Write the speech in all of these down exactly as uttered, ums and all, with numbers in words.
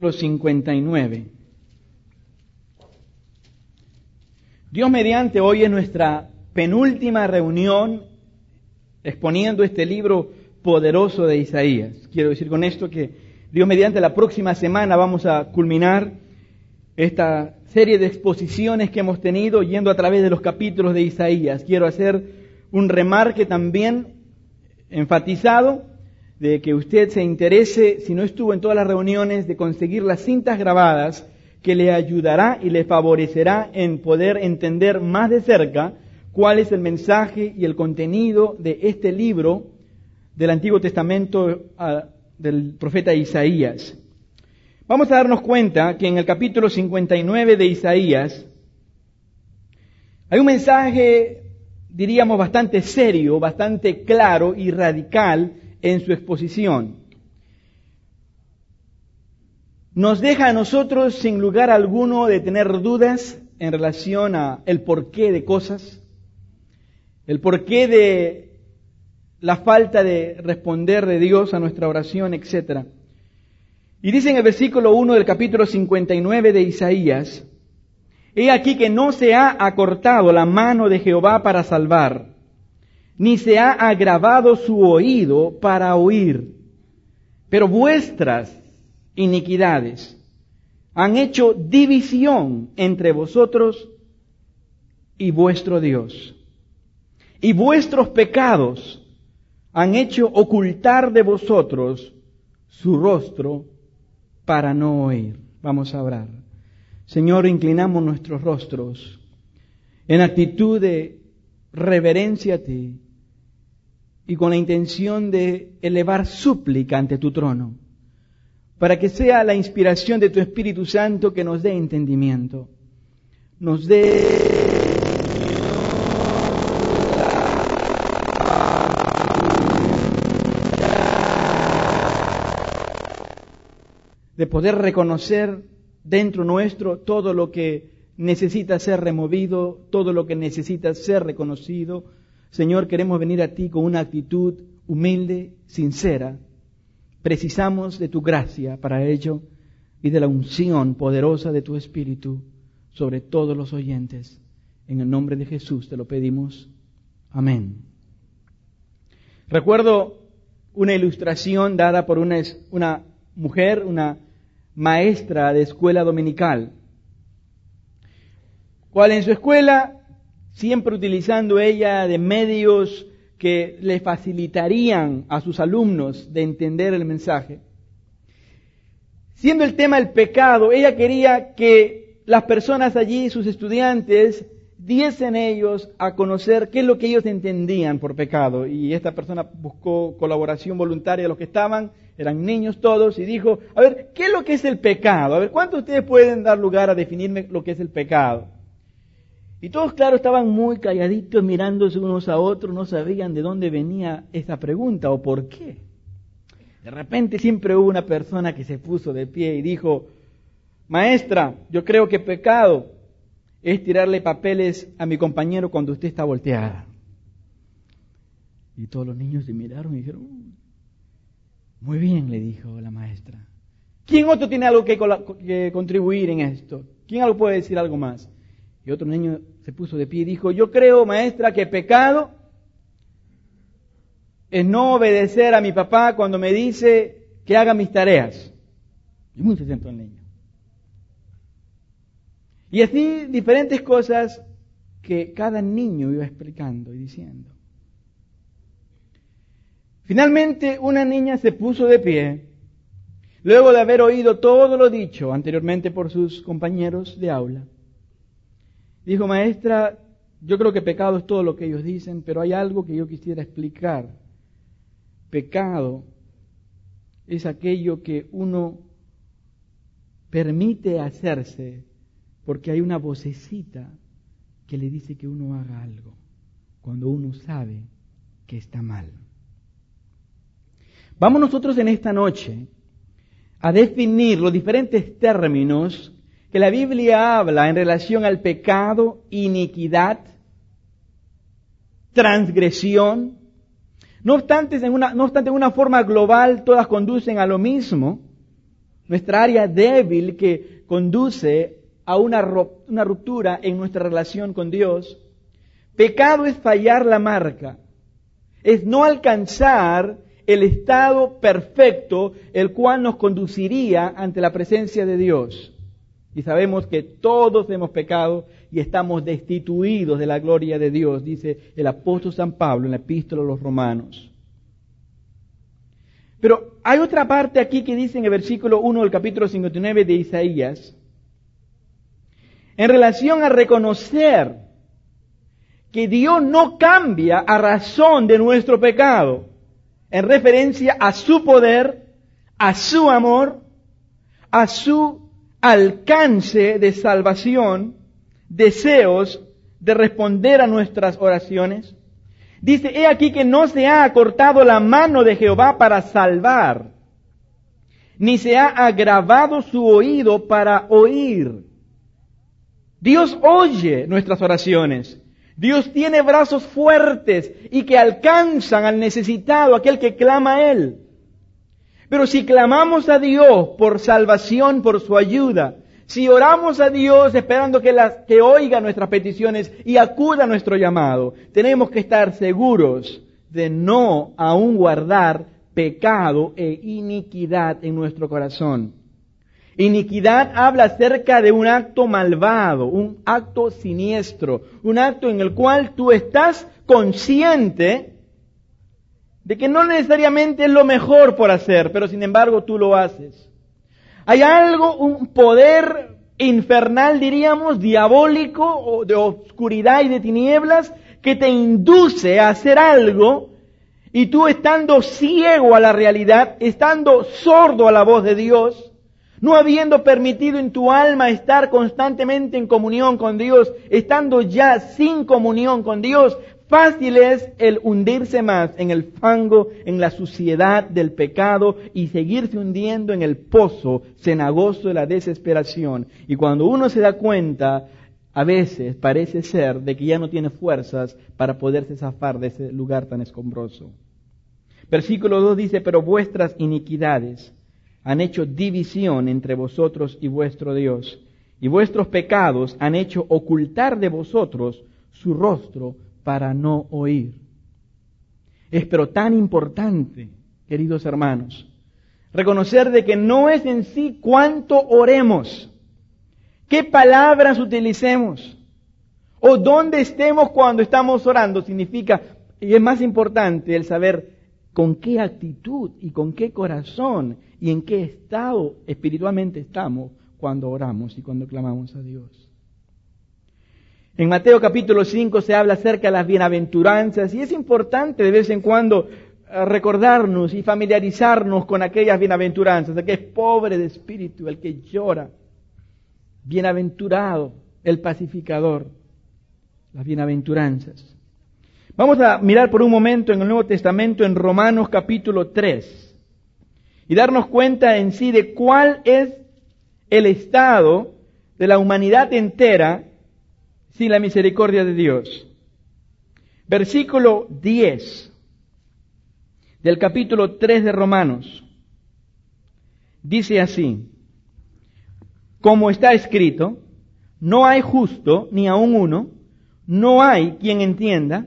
cincuenta y nueve. Dios mediante, hoy es nuestra penúltima reunión exponiendo este libro poderoso de Isaías. Quiero decir con esto que Dios mediante, la próxima semana vamos a culminar esta serie de exposiciones que hemos tenido yendo a través de los capítulos de Isaías. Quiero hacer un remarque también enfatizado de que usted se interese, si no estuvo en todas las reuniones, de conseguir las cintas grabadas que le ayudará y le favorecerá en poder entender más de cerca cuál es el mensaje y el contenido de este libro del Antiguo Testamento uh, del profeta Isaías. Vamos a darnos cuenta que en el capítulo cincuenta y nueve de Isaías hay un mensaje, diríamos, bastante serio, bastante claro y radical en su exposición. Nos deja a nosotros sin lugar alguno de tener dudas en relación a el porqué de cosas, el porqué de la falta de responder de Dios a nuestra oración, etcétera. Y dice en el versículo uno del capítulo cincuenta y nueve de Isaías: He aquí que no se ha acortado la mano de Jehová para salvar, ni se ha agravado su oído para oír, pero vuestras iniquidades han hecho división entre vosotros y vuestro Dios, y vuestros pecados han hecho ocultar de vosotros su rostro para no oír. Vamos a orar. Señor, inclinamos nuestros rostros en actitud de reverencia a ti y con la intención de elevar súplica ante tu trono, para que sea la inspiración de tu Espíritu Santo que nos dé entendimiento, nos dé de poder reconocer dentro nuestro todo lo que necesita ser removido, todo lo que necesita ser reconocido. Señor, queremos venir a ti con una actitud humilde, sincera. Precisamos de tu gracia para ello y de la unción poderosa de tu Espíritu sobre todos los oyentes. En el nombre de Jesús te lo pedimos. Amén. Recuerdo una ilustración dada por una, una mujer, una maestra de escuela dominical, cual en su escuela, siempre utilizando ella de medios que le facilitarían a sus alumnos de entender el mensaje, siendo el tema el pecado, ella quería que las personas allí, sus estudiantes, diesen ellos a conocer qué es lo que ellos entendían por pecado. Y esta persona buscó colaboración voluntaria de los que estaban, eran niños todos, y dijo: a ver, ¿qué es lo que es el pecado? A ver, ¿cuántos de ustedes pueden dar lugar a definirme lo que es el pecado? Y todos, claro, estaban muy calladitos, mirándose unos a otros, no sabían de dónde venía esa pregunta o por qué. De repente siempre hubo una persona que se puso de pie y dijo: maestra, yo creo que pecado es tirarle papeles a mi compañero cuando usted está volteada. Y todos los niños se miraron y dijeron: muy bien, le dijo la maestra. ¿Quién otro tiene algo que, que contribuir en esto? ¿Quién algo puede decir algo más? Y otro niño se puso de pie y dijo: yo creo, maestra, que pecado es no obedecer a mi papá cuando me dice que haga mis tareas. Y muy se sentó el niño. Y así diferentes cosas que cada niño iba explicando y diciendo. Finalmente una niña se puso de pie, luego de haber oído todo lo dicho anteriormente por sus compañeros de aula. Dijo: maestra, yo creo que pecado es todo lo que ellos dicen, pero hay algo que yo quisiera explicar. Pecado es aquello que uno permite hacerse porque hay una vocecita que le dice que uno haga algo cuando uno sabe que está mal. Vamos nosotros en esta noche a definir los diferentes términos que la Biblia habla en relación al pecado, iniquidad, transgresión. No obstante, en una, no obstante, en una forma global todas conducen a lo mismo, nuestra área débil que conduce a una, una ruptura en nuestra relación con Dios. Pecado es fallar la marca, es no alcanzar el estado perfecto, el cual nos conduciría ante la presencia de Dios. Y sabemos que todos hemos pecado y estamos destituidos de la gloria de Dios, dice el apóstol San Pablo en la epístola a los Romanos. Pero hay otra parte aquí que dice en el versículo uno del capítulo cincuenta y nueve de Isaías, en relación a reconocer que Dios no cambia a razón de nuestro pecado, en referencia a su poder, a su amor, a su alcance de salvación, deseos de responder a nuestras oraciones. Dice, he aquí que no se ha acortado la mano de Jehová para salvar, ni se ha agravado su oído para oír. Dios oye nuestras oraciones. Dios tiene brazos fuertes y que alcanzan al necesitado, aquel que clama a Él. Pero si clamamos a Dios por salvación, por su ayuda, si oramos a Dios esperando que, las, que oiga nuestras peticiones y acuda a nuestro llamado, tenemos que estar seguros de no aún guardar pecado e iniquidad en nuestro corazón. Iniquidad habla acerca de un acto malvado, un acto siniestro, un acto en el cual tú estás consciente de que no necesariamente es lo mejor por hacer, pero sin embargo tú lo haces. Hay algo, un poder infernal, diríamos, diabólico, o de oscuridad y de tinieblas, que te induce a hacer algo, y tú estando ciego a la realidad, estando sordo a la voz de Dios, no habiendo permitido en tu alma estar constantemente en comunión con Dios, estando ya sin comunión con Dios, fácil es el hundirse más en el fango, en la suciedad del pecado y seguirse hundiendo en el pozo cenagoso de la desesperación. Y cuando uno se da cuenta, a veces parece ser de que ya no tiene fuerzas para poderse zafar de ese lugar tan escombroso. Versículo dos dice, pero vuestras iniquidades han hecho división entre vosotros y vuestro Dios, y vuestros pecados han hecho ocultar de vosotros su rostro para no oír. Es pero tan importante, queridos hermanos, reconocer de que no es en sí cuánto oremos, qué palabras utilicemos, o dónde estemos cuando estamos orando, significa, y es más importante el saber con qué actitud y con qué corazón y en qué estado espiritualmente estamos cuando oramos y cuando clamamos a Dios. En Mateo capítulo cinco se habla acerca de las bienaventuranzas y es importante de vez en cuando recordarnos y familiarizarnos con aquellas bienaventuranzas, el que es pobre de espíritu, el que llora, bienaventurado, el pacificador, las bienaventuranzas. Vamos a mirar por un momento en el Nuevo Testamento, en Romanos capítulo tres, y darnos cuenta en sí de cuál es el estado de la humanidad entera sin la misericordia de Dios. Versículo diez del capítulo tres de Romanos, dice así, como está escrito, no hay justo ni aun uno, no hay quien entienda,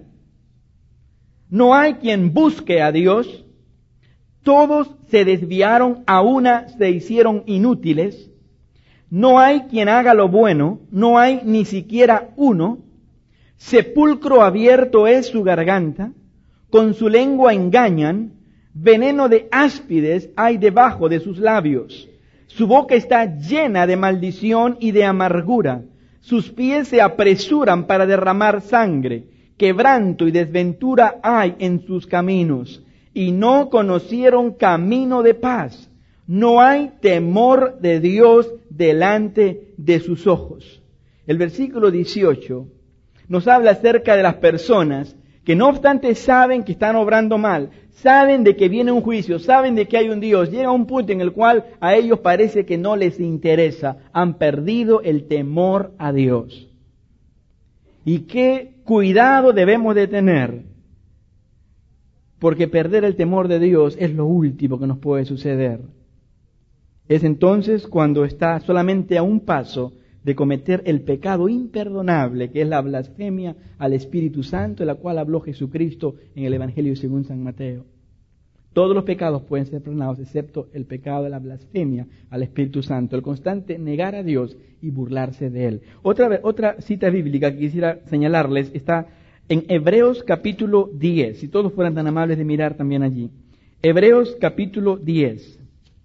no hay quien busque a Dios, todos se desviaron, a una se hicieron inútiles, no hay quien haga lo bueno, no hay ni siquiera uno, sepulcro abierto es su garganta, con su lengua engañan, veneno de áspides hay debajo de sus labios, su boca está llena de maldición y de amargura, sus pies se apresuran para derramar sangre, quebranto y desventura hay en sus caminos, y no conocieron camino de paz. No hay temor de Dios delante de sus ojos. El versículo dieciocho nos habla acerca de las personas que no obstante saben que están obrando mal, saben de que viene un juicio, saben de que hay un Dios, llega un punto en el cual a ellos parece que no les interesa, han perdido el temor a Dios. Y qué cuidado debemos de tener, porque perder el temor de Dios es lo último que nos puede suceder. Es entonces cuando está solamente a un paso de cometer el pecado imperdonable, que es la blasfemia al Espíritu Santo, de la cual habló Jesucristo en el Evangelio según San Mateo. Todos los pecados pueden ser perdonados, excepto el pecado de la blasfemia al Espíritu Santo, el constante negar a Dios y burlarse de Él. Otra, otra cita bíblica que quisiera señalarles está en Hebreos capítulo diez, si todos fueran tan amables de mirar también allí. Hebreos capítulo diez.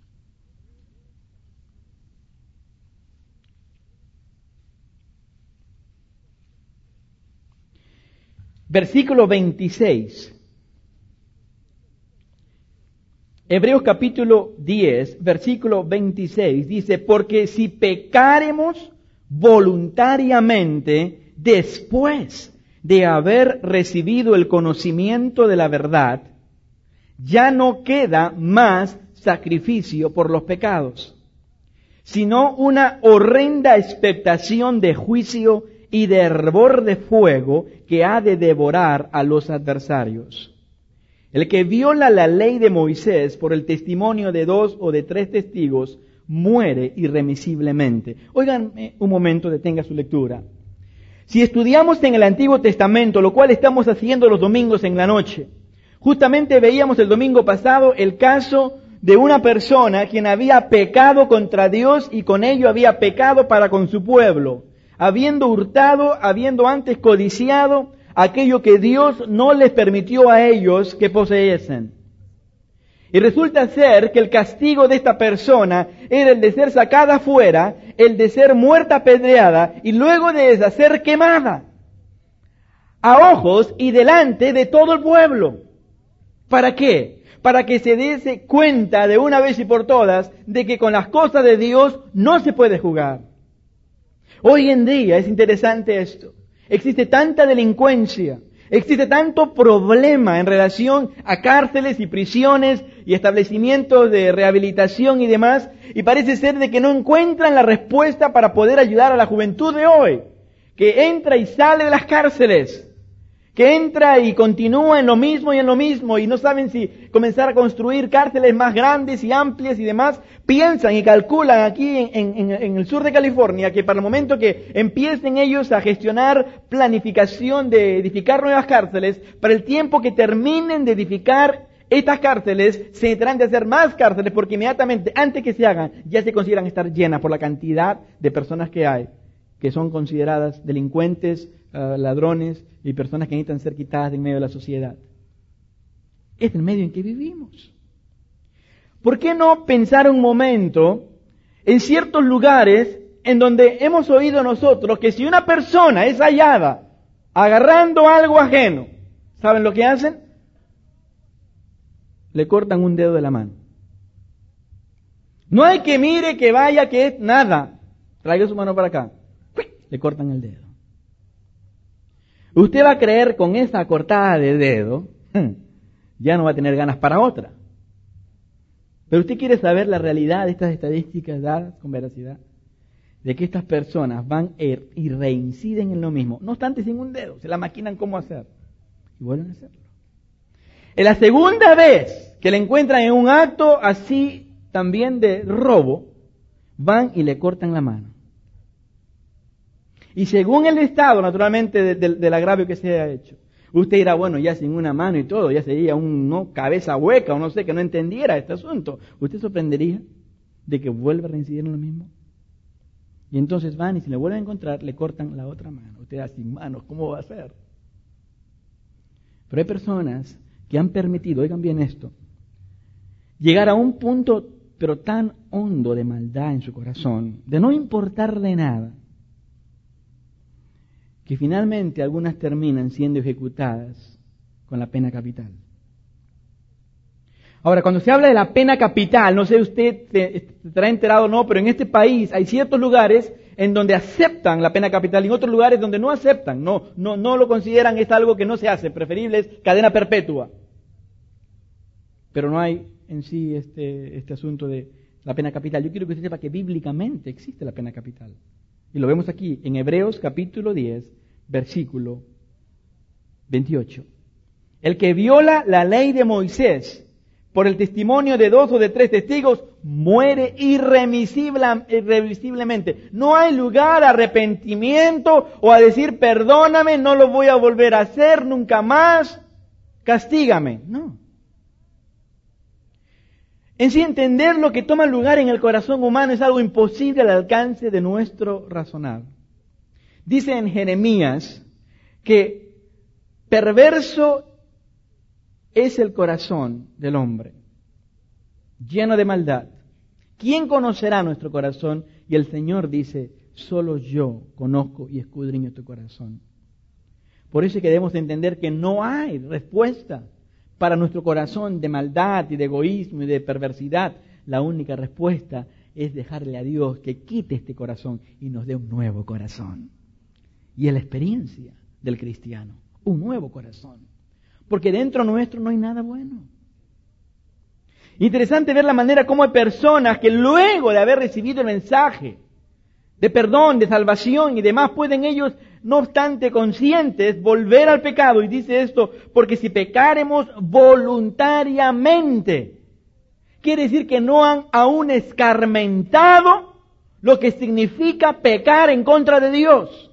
Versículo veintiséis. Hebreos capítulo diez, versículo veintiséis, dice, porque si pecáremos voluntariamente después de haber recibido el conocimiento de la verdad, ya no queda más sacrificio por los pecados, sino una horrenda expectación de juicio y de hervor de fuego que ha de devorar a los adversarios. El que viola la ley de Moisés por el testimonio de dos o de tres testigos muere irremisiblemente. Oigan un momento, detenga su lectura. Si estudiamos en el Antiguo Testamento, lo cual estamos haciendo los domingos en la noche, justamente veíamos el domingo pasado el caso de una persona quien había pecado contra Dios y con ello había pecado para con su pueblo, habiendo hurtado, habiendo antes codiciado aquello que Dios no les permitió a ellos que poseyesen. Y resulta ser que el castigo de esta persona era el de ser sacada fuera, el de ser muerta apedreada y luego de ser quemada a ojos y delante de todo el pueblo. ¿Para qué? Para que se diese cuenta de una vez y por todas de que con las cosas de Dios no se puede jugar. Hoy en día es interesante esto. Existe tanta delincuencia, existe tanto problema en relación a cárceles y prisiones y establecimientos de rehabilitación y demás, y parece ser de que no encuentran la respuesta para poder ayudar a la juventud de hoy, que entra y sale de las cárceles, que entra y continúa en lo mismo y en lo mismo, y no saben si comenzar a construir cárceles más grandes y amplias y demás. Piensan y calculan aquí en, en, en el sur de California que para el momento que empiecen ellos a gestionar planificación de edificar nuevas cárceles, para el tiempo que terminen de edificar estas cárceles, se necesitarán de hacer más cárceles, porque inmediatamente antes que se hagan ya se consideran estar llenas por la cantidad de personas que hay, que son consideradas delincuentes, uh, ladrones y personas que necesitan ser quitadas de en medio de la sociedad. Es el medio en que vivimos. ¿Por qué no pensar un momento en ciertos lugares en donde hemos oído nosotros que si una persona es hallada agarrando algo ajeno, ¿saben lo que hacen? Le cortan un dedo de la mano. No hay que mire, que vaya, que es nada. Traiga su mano para acá. Le cortan el dedo. Usted va a creer con esa cortada de dedo, ya no va a tener ganas para otra. Pero usted quiere saber la realidad de estas estadísticas dadas con veracidad, de que estas personas van y reinciden en lo mismo, no obstante sin un dedo, se la maquinan cómo hacer, y vuelven a hacerlo. En la segunda vez que le encuentran en un acto así también de robo, van y le cortan la mano. Y según el estado, naturalmente, de, de, del agravio que se haya hecho, usted dirá, bueno, ya sin una mano y todo, ya sería un no cabeza hueca o no sé, que no entendiera este asunto. ¿Usted sorprendería de que vuelva a reincidir en lo mismo? Y entonces van y si le vuelven a encontrar, le cortan la otra mano. Usted dirá, sin manos, ¿cómo va a ser? Pero hay personas que han permitido, oigan bien esto, llegar a un punto pero tan hondo de maldad en su corazón, de no importarle nada, que finalmente algunas terminan siendo ejecutadas con la pena capital. Ahora, cuando se habla de la pena capital, no sé usted se estará enterado o no, pero en este país hay ciertos lugares en donde aceptan la pena capital y en otros lugares donde no aceptan, no, no, no lo consideran, es algo que no se hace, preferible es cadena perpetua. Pero no hay en sí este, este asunto de la pena capital. Yo quiero que usted sepa que bíblicamente existe la pena capital. Y lo vemos aquí en Hebreos capítulo diez, versículo veintiocho. El que viola la ley de Moisés por el testimonio de dos o de tres testigos, muere irremisible, irremisiblemente. No hay lugar a arrepentimiento o a decir, perdóname, no lo voy a volver a hacer nunca más, castígame. No. En sí, entender lo que toma lugar en el corazón humano es algo imposible al alcance de nuestro razonar. Dice en Jeremías que perverso es el corazón del hombre, lleno de maldad. ¿Quién conocerá nuestro corazón? Y el Señor dice, solo yo conozco y escudriño tu corazón. Por eso es que debemos entender que no hay respuesta para nuestro corazón de maldad y de egoísmo y de perversidad. La única respuesta es dejarle a Dios que quite este corazón y nos dé un nuevo corazón. Y es la experiencia del cristiano, un nuevo corazón. Porque dentro nuestro no hay nada bueno. Interesante ver la manera como hay personas que luego de haber recibido el mensaje de perdón, de salvación y demás, pueden ellos, no obstante conscientes, volver al pecado. Y dice esto, porque si pecaremos voluntariamente, quiere decir que no han aún escarmentado lo que significa pecar en contra de Dios.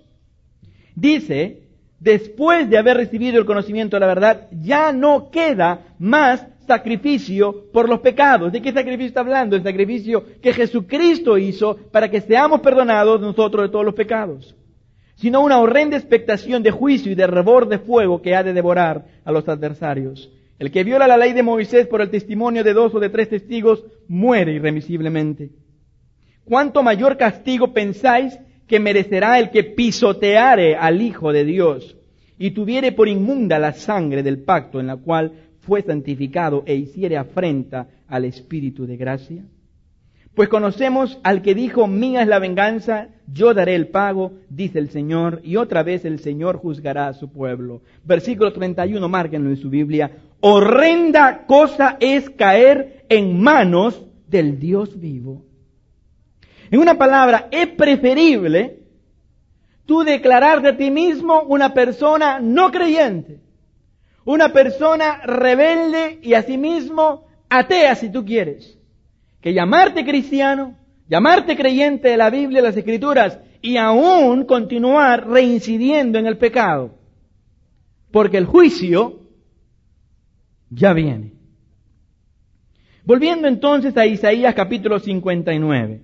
Dice, después de haber recibido el conocimiento de la verdad, ya no queda más sacrificio por los pecados. ¿De qué sacrificio está hablando? El sacrificio que Jesucristo hizo para que seamos perdonados nosotros de todos los pecados. Sino una horrenda expectación de juicio y de hervor de fuego que ha de devorar a los adversarios. El que viola la ley de Moisés por el testimonio de dos o de tres testigos muere irremisiblemente. ¿Cuánto mayor castigo pensáis que merecerá el que pisoteare al Hijo de Dios y tuviere por inmunda la sangre del pacto en la cual fue santificado e hiciere afrenta al Espíritu de gracia? Pues conocemos al que dijo, mía es la venganza, yo daré el pago, dice el Señor, y otra vez el Señor juzgará a su pueblo. Versículo treinta y uno, márquenlo en su Biblia. Horrenda cosa es caer en manos del Dios vivo. En una palabra, es preferible tú declararte a ti mismo una persona no creyente, una persona rebelde y asimismo atea si tú quieres, que llamarte cristiano, llamarte creyente de la Biblia y las Escrituras y aún continuar reincidiendo en el pecado, porque el juicio ya viene. Volviendo entonces a Isaías capítulo cincuenta y nueve.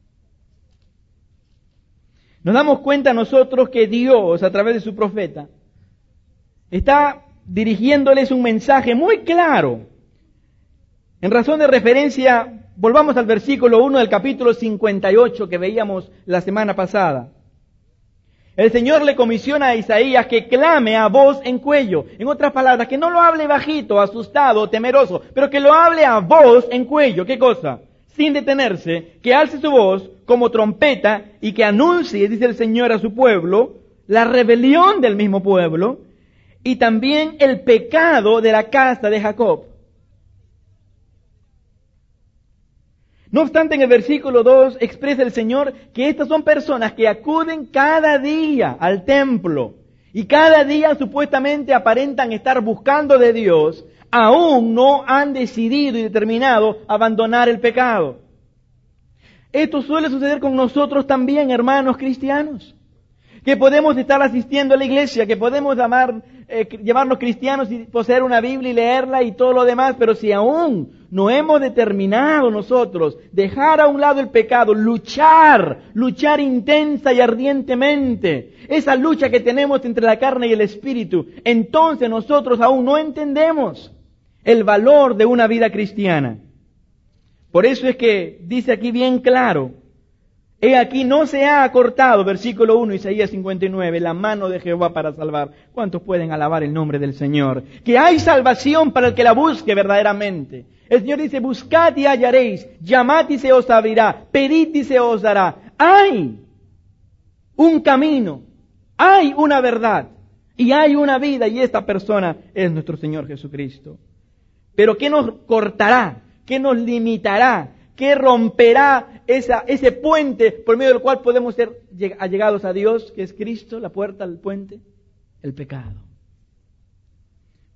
Nos damos cuenta nosotros que Dios, a través de su profeta, está dirigiéndoles un mensaje muy claro. En razón de referencia, volvamos al versículo uno del capítulo cincuenta y ocho que veíamos la semana pasada. El Señor le comisiona a Isaías que clame a voz en cuello. En otras palabras, que no lo hable bajito, asustado, temeroso, pero que lo hable a voz en cuello. ¿Qué cosa? Sin detenerse, que alce su voz como trompeta y que anuncie, dice el Señor, a su pueblo, la rebelión del mismo pueblo y también el pecado de la casa de Jacob. No obstante, en el versículo dos expresa el Señor que estas son personas que acuden cada día al templo y cada día supuestamente aparentan estar buscando de Dios, aún no han decidido y determinado abandonar el pecado. Esto suele suceder con nosotros también, hermanos cristianos, que podemos estar asistiendo a la iglesia, que podemos llamar, eh, llamarnos cristianos y poseer una Biblia y leerla y todo lo demás, pero si aún no hemos determinado nosotros dejar a un lado el pecado, luchar, luchar intensa y ardientemente, esa lucha que tenemos entre la carne y el espíritu, entonces nosotros aún no entendemos el valor de una vida cristiana. Por eso es que dice aquí bien claro, he aquí no se ha acortado, versículo uno, Isaías cincuenta y nueve, la mano de Jehová para salvar. ¿Cuántos pueden alabar el nombre del Señor? Que hay salvación para el que la busque verdaderamente. El Señor dice, buscad y hallaréis, llamad y se os abrirá, pedid y se os dará. Hay un camino, hay una verdad y hay una vida, y esta persona es nuestro Señor Jesucristo. Pero ¿qué nos cortará? ¿Qué nos limitará? ¿Qué romperá esa, ese puente por medio del cual podemos ser allegados a Dios, que es Cristo, la puerta al puente? El pecado.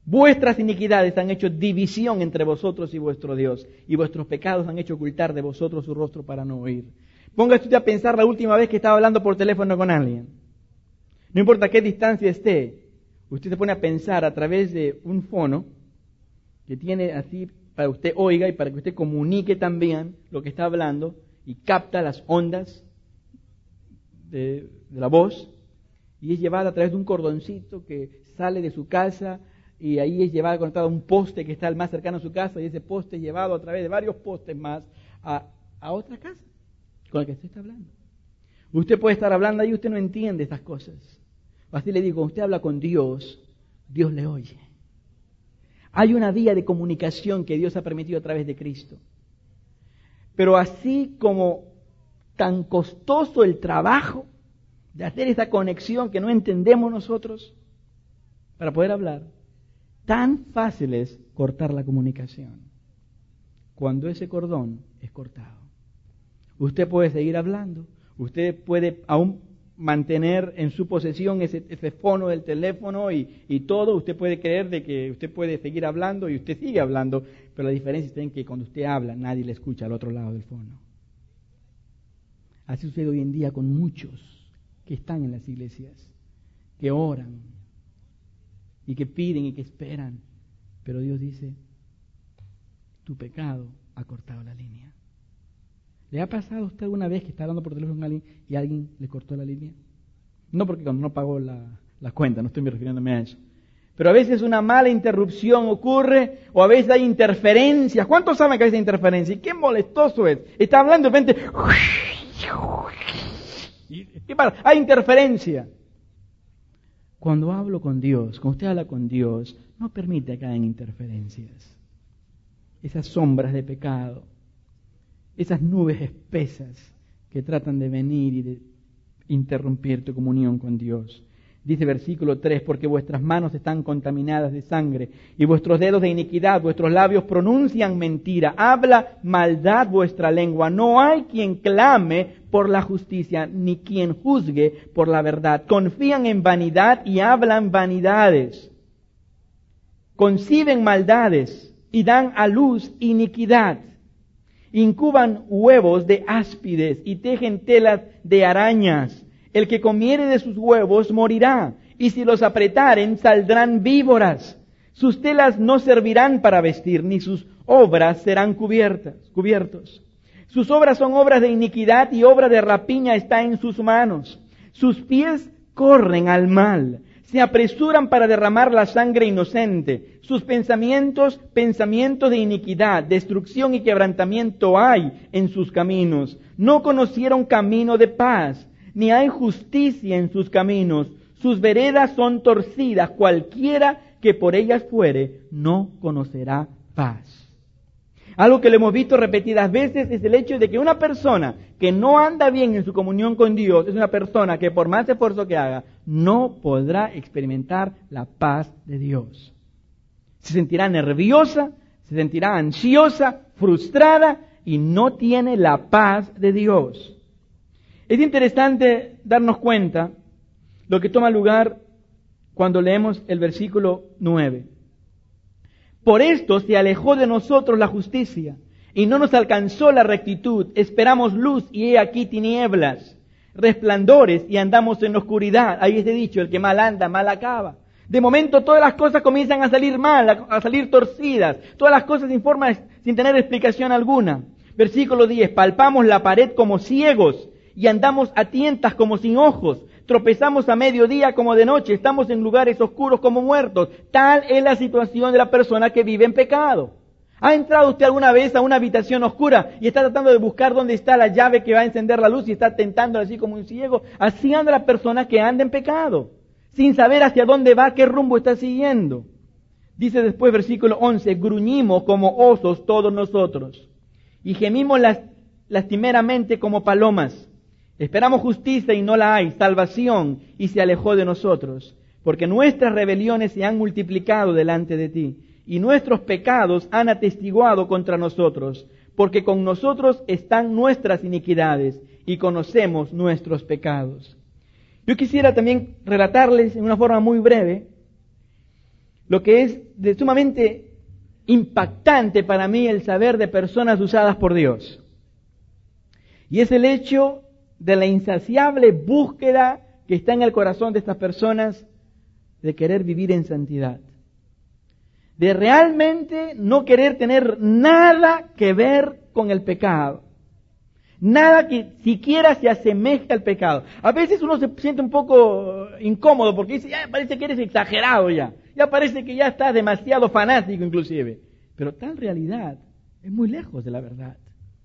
Vuestras iniquidades han hecho división entre vosotros y vuestro Dios, y vuestros pecados han hecho ocultar de vosotros su rostro para no oír. Póngase usted a pensar la última vez que estaba hablando por teléfono con alguien. No importa qué distancia esté, usted se pone a pensar a través de un fono que tiene así para que usted oiga y para que usted comunique también lo que está hablando y capta las ondas de, de la voz, y es llevada a través de un cordoncito que sale de su casa, y ahí es llevado conectado a un poste que está el más cercano a su casa, y ese poste es llevado a través de varios postes más a, a otra casa con la que usted está hablando. Usted puede estar hablando ahí y usted no entiende estas cosas. Así le digo, usted habla con Dios, Dios le oye. Hay una vía de comunicación que Dios ha permitido a través de Cristo. Pero así como tan costoso el trabajo de hacer esa conexión que no entendemos nosotros para poder hablar, tan fácil es cortar la comunicación cuando ese cordón es cortado. Usted puede seguir hablando, usted puede aún mantener en su posesión ese, ese fono del teléfono y, y todo, usted puede creer de que usted puede seguir hablando y usted sigue hablando, pero la diferencia está en que cuando usted habla nadie le escucha al otro lado del fono. Así sucede hoy en día con muchos que están en las iglesias, que oran y que piden y que esperan, pero Dios dice, tu pecado ha cortado la línea. ¿Le ha pasado a usted alguna vez que está hablando por teléfono con alguien y alguien le cortó la línea? No porque cuando no pagó la, la cuenta, no estoy refiriéndome a eso. Pero a veces una mala interrupción ocurre, o a veces hay interferencias. ¿Cuántos saben que a veces hay interferencias? Y qué molestoso es. Está hablando de repente... ¿Qué pasa? Hay interferencia. Cuando hablo con Dios, cuando usted habla con Dios, no permite que hayan interferencias. Esas sombras de pecado, esas nubes espesas que tratan de venir y de interrumpir tu comunión con Dios. Dice versículo tres, porque vuestras manos están contaminadas de sangre y vuestros dedos de iniquidad, vuestros labios pronuncian mentira, habla maldad vuestra lengua. No hay quien clame por la justicia, ni quien juzgue por la verdad. Confían en vanidad y hablan vanidades. Conciben maldades y dan a luz iniquidad. Incuban huevos de áspides y tejen telas de arañas. El que comiere de sus huevos morirá, y si los apretaren saldrán víboras. Sus telas no servirán para vestir, ni sus obras serán cubiertas, cubiertos. Sus obras son obras de iniquidad y obra de rapiña está en sus manos. Sus pies corren al mal, se apresuran para derramar la sangre inocente. Sus pensamientos, pensamientos de iniquidad, destrucción y quebrantamiento hay en sus caminos. No conocieron camino de paz, ni hay justicia en sus caminos. Sus veredas son torcidas, cualquiera que por ellas fuere, no conocerá paz. Algo que lo hemos visto repetidas veces es el hecho de que una persona que no anda bien en su comunión con Dios es una persona que por más esfuerzo que haga, no podrá experimentar la paz de Dios. Se sentirá nerviosa, se sentirá ansiosa, frustrada y no tiene la paz de Dios. Es interesante darnos cuenta lo que toma lugar cuando leemos el versículo nueve. Por esto se alejó de nosotros la justicia y no nos alcanzó la rectitud. Esperamos luz y he aquí tinieblas, resplandores y andamos en oscuridad. Ahí está dicho, el que mal anda, mal acaba. De momento todas las cosas comienzan a salir mal, a, a salir torcidas. Todas las cosas sin forma, sin tener explicación alguna. Versículo diez, palpamos la pared como ciegos y andamos a tientas como sin ojos. Tropezamos a mediodía como de noche, estamos en lugares oscuros como muertos. Tal es la situación de la persona que vive en pecado. ¿Ha entrado usted alguna vez a una habitación oscura y está tratando de buscar dónde está la llave que va a encender la luz y está tentando así como un ciego? Así anda la persona que anda en pecado, sin saber hacia dónde va, qué rumbo está siguiendo. Dice después versículo once, gruñimos como osos todos nosotros y gemimos las, lastimeramente como palomas. Esperamos justicia y no la hay, salvación y se alejó de nosotros, porque nuestras rebeliones se han multiplicado delante de ti y nuestros pecados han atestiguado contra nosotros, porque con nosotros están nuestras iniquidades y conocemos nuestros pecados. Yo quisiera también relatarles en una forma muy breve lo que es de sumamente impactante para mí el saber de personas usadas por Dios. Y es el hecho de la insaciable búsqueda que está en el corazón de estas personas de querer vivir en santidad. De realmente no querer tener nada que ver con el pecado. Nada que siquiera se asemeje al pecado. A veces uno se siente un poco incómodo porque dice, ya parece que eres exagerado ya. Ya parece que ya estás demasiado fanático inclusive. Pero tal realidad es muy lejos de la verdad.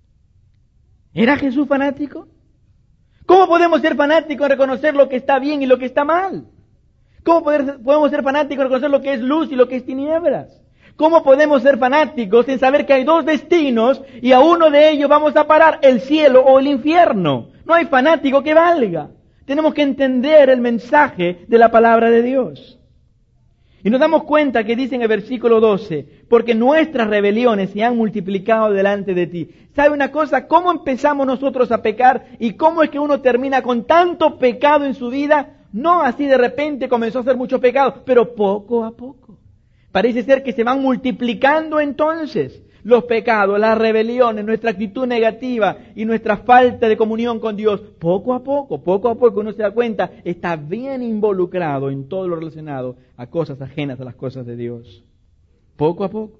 ¿Era Jesús fanático? ¿Cómo podemos ser fanáticos en reconocer lo que está bien y lo que está mal? ¿Cómo poder, podemos ser fanáticos en reconocer lo que es luz y lo que es tinieblas? ¿Cómo podemos ser fanáticos en saber que hay dos destinos y a uno de ellos vamos a parar, el cielo o el infierno? No hay fanático que valga. Tenemos que entender el mensaje de la palabra de Dios. Y nos damos cuenta que dice en el versículo doce, porque nuestras rebeliones se han multiplicado delante de ti. ¿Sabe una cosa? ¿Cómo empezamos nosotros a pecar y cómo es que uno termina con tanto pecado en su vida? No así de repente comenzó a hacer mucho pecado, pero poco a poco. Parece ser que se van multiplicando entonces los pecados, las rebeliones, nuestra actitud negativa y nuestra falta de comunión con Dios. Poco a poco, poco a poco uno se da cuenta, está bien involucrado en todo lo relacionado a cosas ajenas a las cosas de Dios. Poco a poco.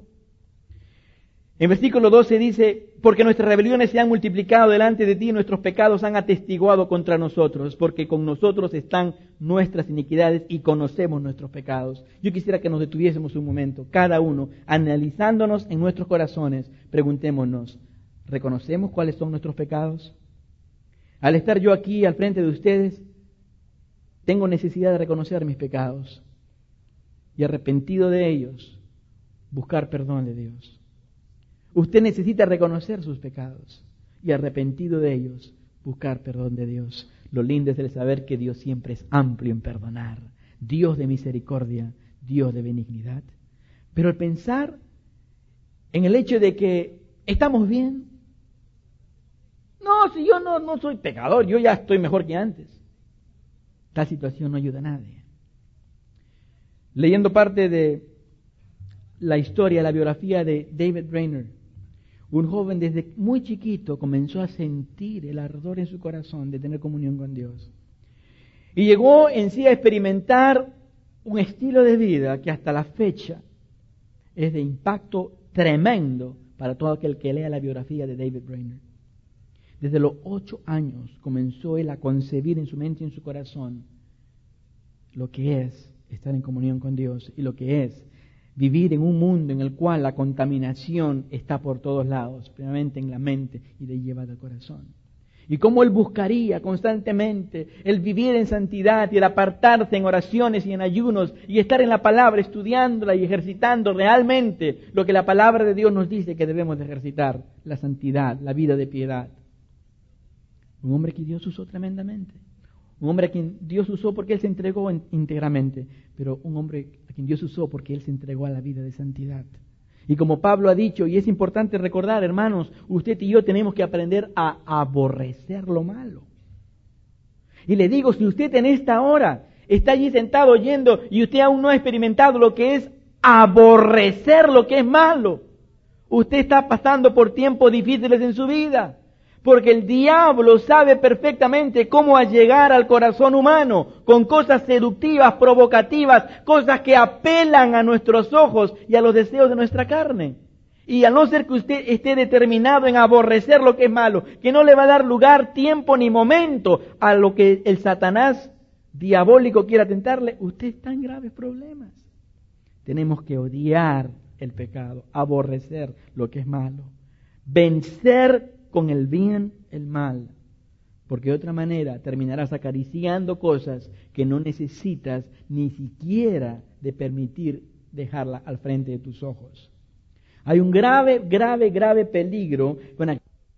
En versículo doce dice, porque nuestras rebeliones se han multiplicado delante de ti y nuestros pecados han atestiguado contra nosotros, porque con nosotros están nuestras iniquidades y conocemos nuestros pecados. Yo quisiera que nos detuviésemos un momento, cada uno, analizándonos en nuestros corazones, preguntémonos, ¿reconocemos cuáles son nuestros pecados? Al estar yo aquí al frente de ustedes, tengo necesidad de reconocer mis pecados y arrepentido de ellos, buscar perdón de Dios. Usted necesita reconocer sus pecados y arrepentido de ellos, buscar perdón de Dios. Lo lindo es el saber que Dios siempre es amplio en perdonar, Dios de misericordia, Dios de benignidad. Pero el pensar en el hecho de que estamos bien, no, si yo no, no soy pecador, yo ya estoy mejor que antes. Tal situación no ayuda a nadie. Leyendo parte de la historia, la biografía de David Brainerd, un joven desde muy chiquito comenzó a sentir el ardor en su corazón de tener comunión con Dios. Y llegó en sí a experimentar un estilo de vida que hasta la fecha es de impacto tremendo para todo aquel que lea la biografía de David Brainerd. Desde los ocho años comenzó él a concebir en su mente y en su corazón lo que es estar en comunión con Dios y lo que es vivir en un mundo en el cual la contaminación está por todos lados, primeramente en la mente y de llevada al corazón. Y cómo él buscaría constantemente el vivir en santidad y el apartarse en oraciones y en ayunos y estar en la palabra, estudiándola y ejercitando realmente lo que la palabra de Dios nos dice que debemos de ejercitar, la santidad, la vida de piedad. Un hombre que Dios usó tremendamente. Un hombre a quien Dios usó porque Él se entregó íntegramente, pero un hombre a quien Dios usó porque Él se entregó a la vida de santidad. Y como Pablo ha dicho, y es importante recordar, hermanos, usted y yo tenemos que aprender a aborrecer lo malo. Y le digo, si usted en esta hora está allí sentado oyendo y usted aún no ha experimentado lo que es aborrecer lo que es malo, usted está pasando por tiempos difíciles en su vida. Porque el diablo sabe perfectamente cómo llegar al corazón humano con cosas seductivas, provocativas, cosas que apelan a nuestros ojos y a los deseos de nuestra carne. Y a no ser que usted esté determinado en aborrecer lo que es malo, que no le va a dar lugar, tiempo ni momento a lo que el Satanás diabólico quiera tentarle, usted está en graves problemas. Tenemos que odiar el pecado, aborrecer lo que es malo, vencer con el bien el mal, porque de otra manera terminarás acariciando cosas que no necesitas ni siquiera de permitir dejarla al frente de tus ojos. Hay un grave, grave, grave peligro con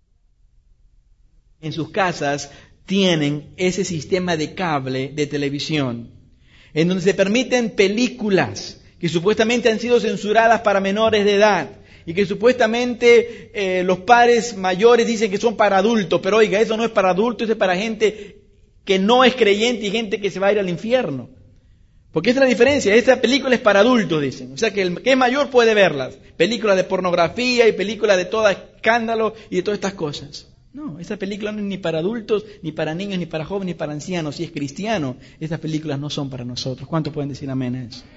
en sus casas tienen ese sistema de cable de televisión, en donde se permiten películas que supuestamente han sido censuradas para menores de edad, y que supuestamente eh, los padres mayores dicen que son para adultos, pero oiga, eso no es para adultos, eso es para gente que no es creyente y gente que se va a ir al infierno. Porque esa es la diferencia. Esta película es para adultos, dicen. O sea que el que es mayor puede verlas. Películas de pornografía y películas de todo escándalo y de todas estas cosas. No, esa película no es ni para adultos, ni para niños, ni para jóvenes, ni para ancianos. Si es cristiano, estas películas no son para nosotros. ¿Cuántos pueden decir amén a eso?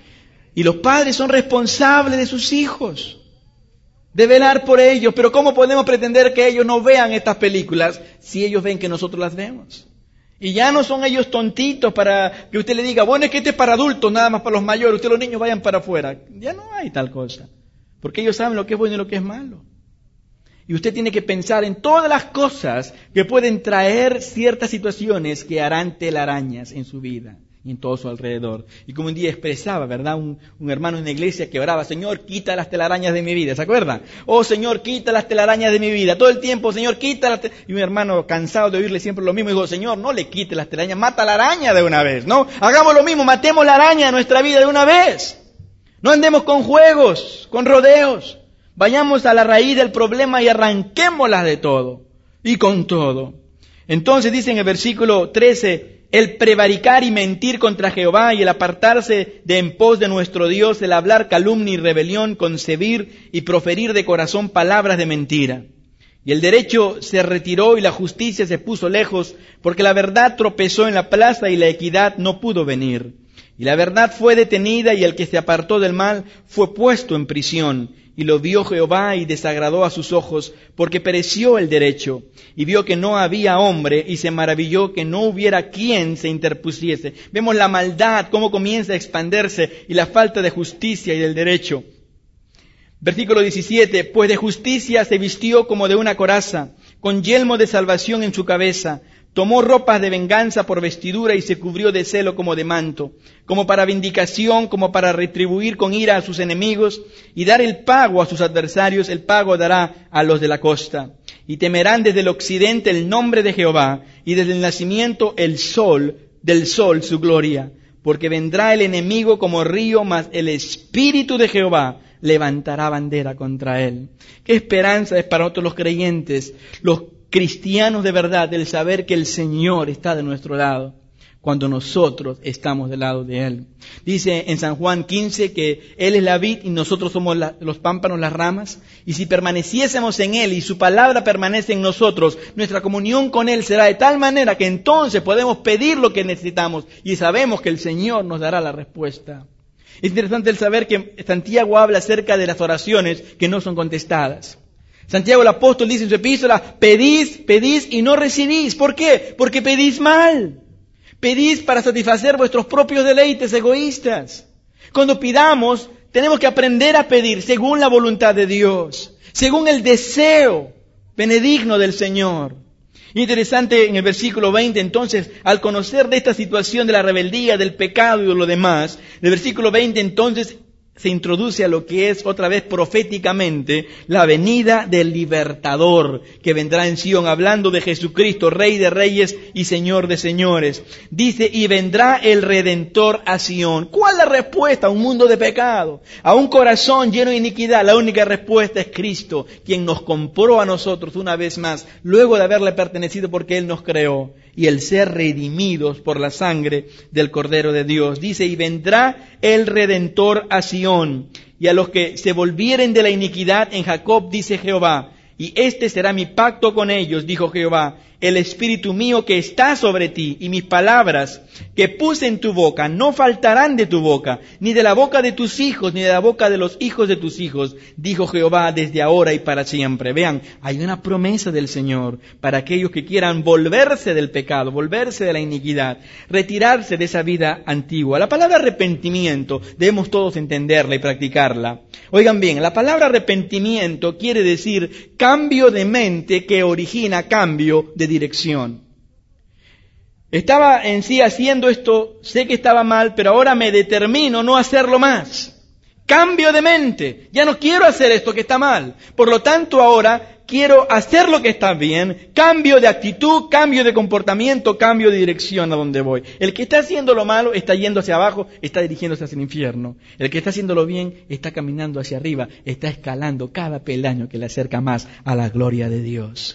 Y los padres son responsables de sus hijos, de velar por ellos. Pero ¿cómo podemos pretender que ellos no vean estas películas si ellos ven que nosotros las vemos? Y ya no son ellos tontitos para que usted le diga, bueno, es que este es para adultos, nada más para los mayores, ustedes los niños vayan para afuera. Ya no hay tal cosa, porque ellos saben lo que es bueno y lo que es malo. Y usted tiene que pensar en todas las cosas que pueden traer ciertas situaciones que harán telarañas en su vida y en todo su alrededor. Y como un día expresaba, ¿verdad? Un, un hermano en la iglesia que oraba, Señor, quita las telarañas de mi vida, ¿se acuerdan? Oh, Señor, quita las telarañas de mi vida. Todo el tiempo, Señor, quita las telarañas. Y un hermano cansado de oírle siempre lo mismo, dijo, Señor, no le quite las telarañas, mata la araña de una vez, ¿no? Hagamos lo mismo, matemos la araña de nuestra vida de una vez. No andemos con juegos, con rodeos. Vayamos a la raíz del problema y arranquémoslas de todo y con todo. Entonces dice en el versículo trece, el prevaricar y mentir contra Jehová y el apartarse de en pos de nuestro Dios, el hablar calumnia y rebelión, concebir y proferir de corazón palabras de mentira. Y el derecho se retiró y la justicia se puso lejos, porque la verdad tropezó en la plaza y la equidad no pudo venir. Y la verdad fue detenida y el que se apartó del mal fue puesto en prisión. Y lo vio Jehová y desagradó a sus ojos, porque pereció el derecho. Y vio que no había hombre y se maravilló que no hubiera quien se interpusiese. Vemos la maldad, cómo comienza a expandirse y la falta de justicia y del derecho. Versículo diecisiete, pues de justicia se vistió como de una coraza, con yelmo de salvación en su cabeza. Tomó ropas de venganza por vestidura y se cubrió de celo como de manto, como para vindicación, como para retribuir con ira a sus enemigos y dar el pago a sus adversarios, el pago dará a los de la costa. Y temerán desde el occidente el nombre de Jehová y desde el nacimiento el sol, del sol su gloria, porque vendrá el enemigo como río, mas el Espíritu de Jehová levantará bandera contra él. Qué esperanza es para nosotros los creyentes, los cristianos de verdad, el saber que el Señor está de nuestro lado cuando nosotros estamos del lado de Él. Dice en San Juan quince que Él es la vid y nosotros somos la, los pámpanos, las ramas. Y si permaneciésemos en Él y su palabra permanece en nosotros, nuestra comunión con Él será de tal manera que entonces podemos pedir lo que necesitamos y sabemos que el Señor nos dará la respuesta. Es interesante el saber que Santiago habla acerca de las oraciones que no son contestadas. Santiago el apóstol dice en su epístola, pedís, pedís y no recibís. ¿Por qué? Porque pedís mal. Pedís para satisfacer vuestros propios deleites egoístas. Cuando pidamos, tenemos que aprender a pedir según la voluntad de Dios, según el deseo benigno del Señor. Interesante en el versículo veinte, entonces, al conocer de esta situación de la rebeldía, del pecado y de lo demás, el versículo veinte entonces se introduce a lo que es otra vez proféticamente la venida del libertador que vendrá en Sion, hablando de Jesucristo, Rey de reyes y Señor de señores. Dice, y vendrá el Redentor a Sion. ¿Cuál es la respuesta a un mundo de pecado? A un corazón lleno de iniquidad. La única respuesta es Cristo, quien nos compró a nosotros una vez más, luego de haberle pertenecido porque Él nos creó. Y el ser redimidos por la sangre del Cordero de Dios. Dice, y vendrá el Redentor a Sion, y a los que se volvieren de la iniquidad en Jacob, dice Jehová, y este será mi pacto con ellos, dijo Jehová, el Espíritu mío que está sobre ti, y mis palabras que puse en tu boca, no faltarán de tu boca, ni de la boca de tus hijos, ni de la boca de los hijos de tus hijos, dijo Jehová, desde ahora y para siempre. Vean, hay una promesa del Señor para aquellos que quieran volverse del pecado, volverse de la iniquidad, retirarse de esa vida antigua. La palabra arrepentimiento debemos todos entenderla y practicarla. Oigan bien, la palabra arrepentimiento quiere decir cambio de mente que origina cambio de dirección. Estaba en sí haciendo esto, sé que estaba mal, pero ahora me determino no hacerlo más. Cambio de mente, ya no quiero hacer esto que está mal. Por lo tanto, ahora quiero hacer lo que está bien, cambio de actitud, cambio de comportamiento, cambio de dirección a donde voy. El que está haciendo lo malo está yendo hacia abajo, está dirigiéndose hacia el infierno. El que está haciendo lo bien está caminando hacia arriba, está escalando cada peldaño que le acerca más a la gloria de Dios.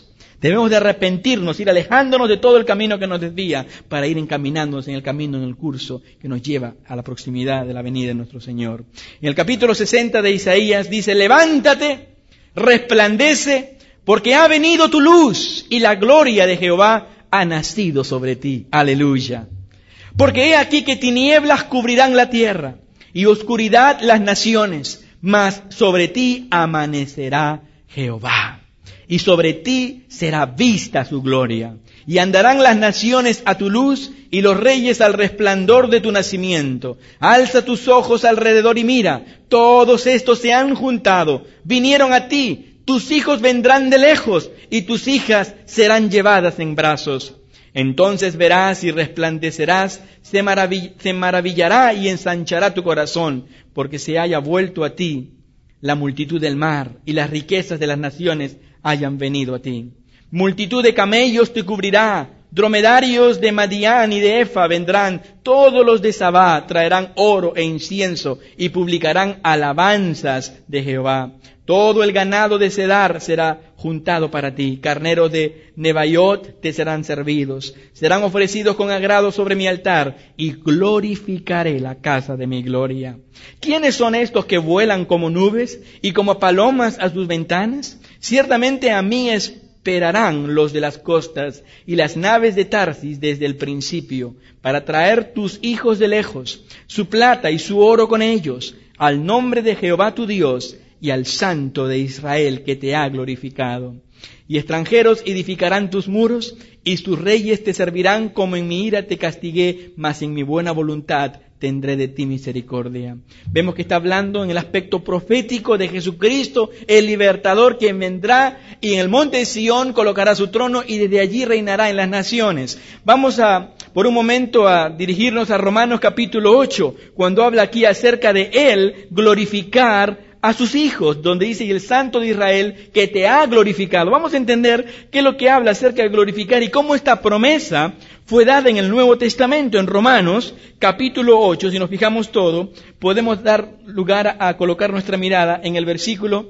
Debemos de arrepentirnos, ir alejándonos de todo el camino que nos desvía para ir encaminándonos en el camino, en el curso que nos lleva a la proximidad de la venida de nuestro Señor. En el capítulo sesenta de Isaías dice, levántate, resplandece, porque ha venido tu luz y la gloria de Jehová ha nacido sobre ti. Aleluya. Porque he aquí que tinieblas cubrirán la tierra y oscuridad las naciones, mas sobre ti amanecerá Jehová. Y sobre ti será vista su gloria. Y andarán las naciones a tu luz y los reyes al resplandor de tu nacimiento. Alza tus ojos alrededor y mira, todos estos se han juntado, vinieron a ti, tus hijos vendrán de lejos y tus hijas serán llevadas en brazos. Entonces verás y resplandecerás, se, maravill- se maravillará y ensanchará tu corazón, porque se haya vuelto a ti la multitud del mar y las riquezas de las naciones hayan venido a ti. Multitud de camellos te cubrirá, dromedarios de Madián y de Efa vendrán, todos los de Sabá traerán oro e incienso y publicarán alabanzas de Jehová. Todo el ganado de Cedar será juntado para ti, carneros de Nebaiot te serán servidos, serán ofrecidos con agrado sobre mi altar y glorificaré la casa de mi gloria. ¿Quiénes son estos que vuelan como nubes y como palomas a sus ventanas? Ciertamente a mí esperarán los de las costas y las naves de Tarsis desde el principio, para traer tus hijos de lejos, su plata y su oro con ellos, al nombre de Jehová tu Dios, y al Santo de Israel que te ha glorificado. Y extranjeros edificarán tus muros, y tus reyes te servirán como en mi ira te castigué, mas en mi buena voluntad tendré de ti misericordia. Vemos que está hablando en el aspecto profético de Jesucristo, el libertador, quien vendrá y en el monte de Sión colocará su trono y desde allí reinará en las naciones. Vamos a, por un momento, a dirigirnos a Romanos capítulo ocho, cuando habla aquí acerca de Él glorificar a sus hijos, donde dice, y el Santo de Israel que te ha glorificado. Vamos a entender qué es lo que habla acerca de glorificar y cómo esta promesa fue dada en el Nuevo Testamento, en Romanos capítulo ocho. Si nos fijamos todo, podemos dar lugar a, a colocar nuestra mirada en el versículo